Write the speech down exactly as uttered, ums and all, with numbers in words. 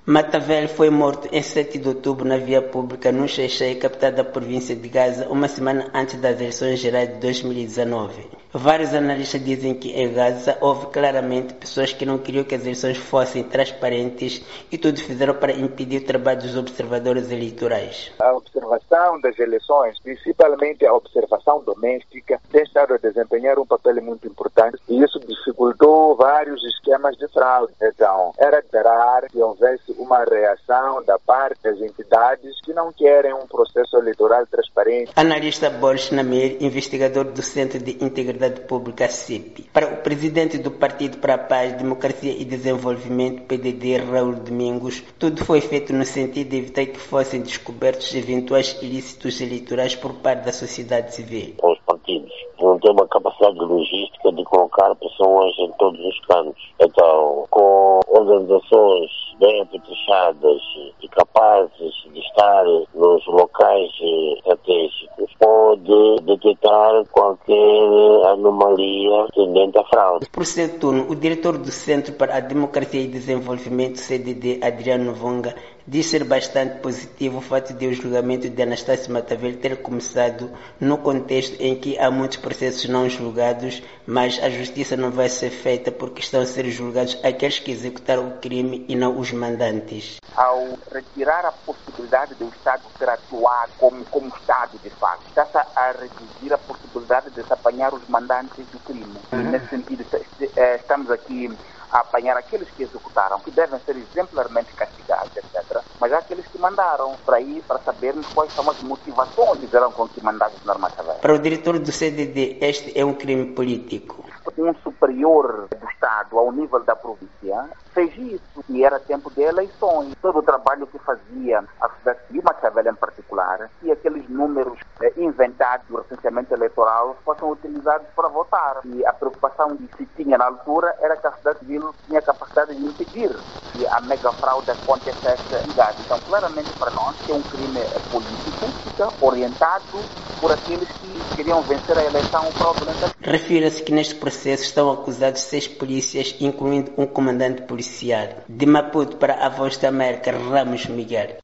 Matavel foi morto em sete de outubro na via pública no Xai-Xai, capital da província de Gaza, uma semana antes das eleições gerais de dois mil e dezenove. Vários analistas dizem que em Gaza houve claramente pessoas que não queriam que as eleições fossem transparentes e tudo fizeram para impedir o trabalho dos observadores eleitorais. A observação das eleições, principalmente a observação doméstica, tem estado a desempenhar um papel muito importante e isso dificultou vários esquemas de fraude. Então, era de esperar que houvesse uma reação da parte das entidades que não querem um processo eleitoral transparente. Analista Boris Namir, investigador do Centro de Integridade Pública C I P. Para o presidente do Partido para a Paz, Democracia e Desenvolvimento, P D D, Raul Domingos, tudo foi feito no sentido de evitar que fossem descobertos eventuais ilícitos eleitorais por parte da sociedade civil. Os partidos não têm uma capacidade logística de colocar pessoas em todos os cantos. Então, com organizações bem apetrechadas e capazes de estar nos locais estratégicos, pode detectar qualquer anomalia tendente à fraude. Por seu turno, o diretor do Centro para a Democracia e Desenvolvimento, C D D, Adriano Vonga, diz ser bastante positivo o fato de o julgamento de Anastácio Matavel ter começado no contexto em que há muitos processos não julgados, mas a justiça não vai ser feita porque estão a ser julgados aqueles que executaram o crime e não os mandantes. Ao retirar a possibilidade do Estado ser atuado como, como Estado de facto, está-se a reduzir a possibilidade de se apanhar os mandantes do crime. Uhum. E nesse sentido, estamos aqui a apanhar aqueles que executaram, que devem ser exemplarmente castigados, etcétera. Mas há aqueles que mandaram para aí para sabermos quais são as motivações que fizeram com que mandassem na Matavel. Para o diretor do C D D, este é um crime político. Um superior do Estado ao nível da província fez isso e era tempo de eleições. Todo o trabalho que fazia a sociedade civil, Matavel em particular, e aqueles números eh, inventados do recenseamento eleitoral fossem utilizados para votar. E a preocupação que se tinha na altura era que a sociedade civil tinha capacidade de impedir que a mega fraude acontecesse em Gaza. Então, claramente para nós, é um crime político orientado por aqueles que queriam vencer a eleição fraudulenta. Refira-se que neste processo estão acusados seis polícias, incluindo um comandante policial. De Maputo para a Voz da América, Ramos Miguel.